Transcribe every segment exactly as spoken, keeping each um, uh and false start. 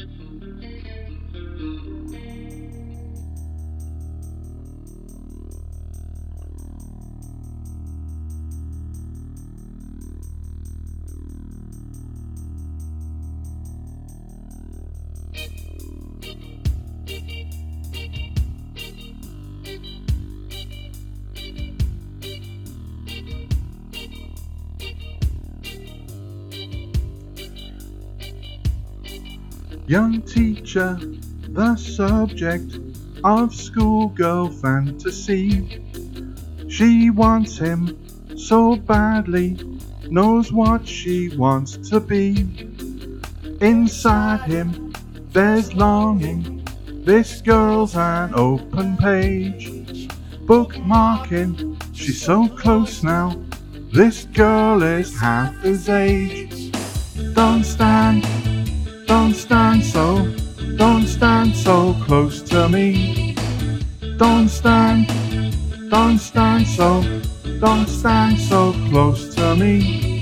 Young teacher, the subject of schoolgirl fantasy. She wants him so badly, knows what she wants to be. Inside him there's longing, this girl's an open page. Bookmarking, she's so close now, this girl is half his age. Don't stand Don't stand so, don't stand so close to me. Don't stand, don't stand so, don't stand so close to me.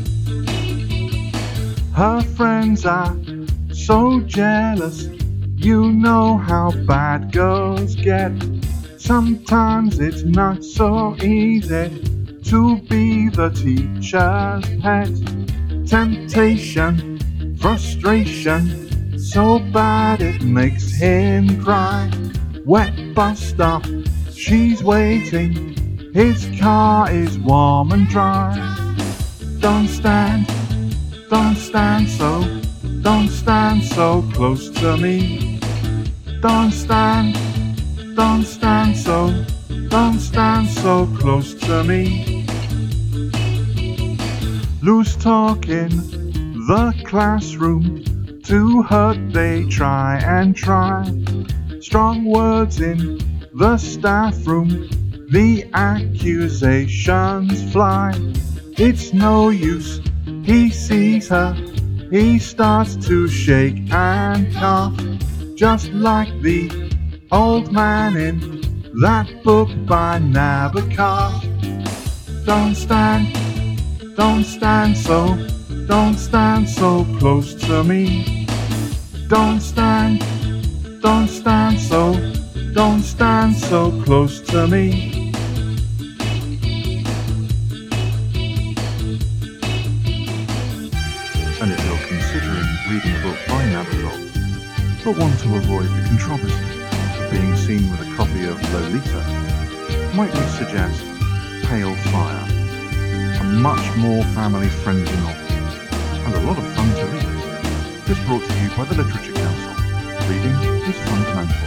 Her friends are so jealous, you know how bad girls get. Sometimes it's not so easy to be the teacher's pet. Temptation, frustration, so bad it makes him cry. Wet bus stop, she's waiting, his car is warm and dry. Don't stand, don't stand so, don't stand so close to me. Don't stand, don't stand so, don't stand so close to me. Loose talking, the classroom, to hurt they try and try. Strong words in the staff room, the accusations fly. It's no use, he sees her, he starts to shake and cough, just like the old man in that book by Nabokov. Don't stand, don't stand so, don't stand so close to me. Don't stand, don't stand so, don't stand so close to me. And if you're considering reading a book by Nabokov, but want to avoid the controversy of being seen with a copy of Lolita, might we suggest Pale Fire, a much more family-friendly novel, and a lot of fun to read. This brought to you by the Literature Council. Reading is fundamental.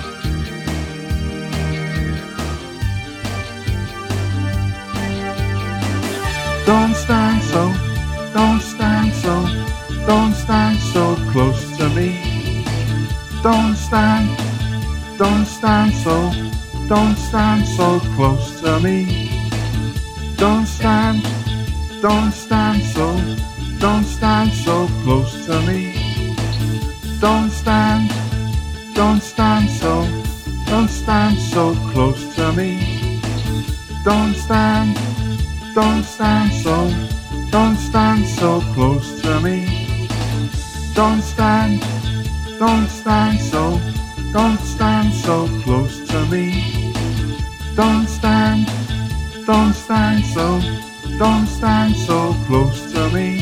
Don't stand so, don't stand so, don't stand so close to me. Don't stand, don't stand so, don't stand so close to me. Don't stand, don't stand so, don't stand so close to me. Don't stand, don't stand so, don't stand so close to me. Don't stand, don't stand so, don't stand so close to me. Don't stand, don't stand so, don't stand so close to me. Don't stand, don't stand so, don't stand so close to me.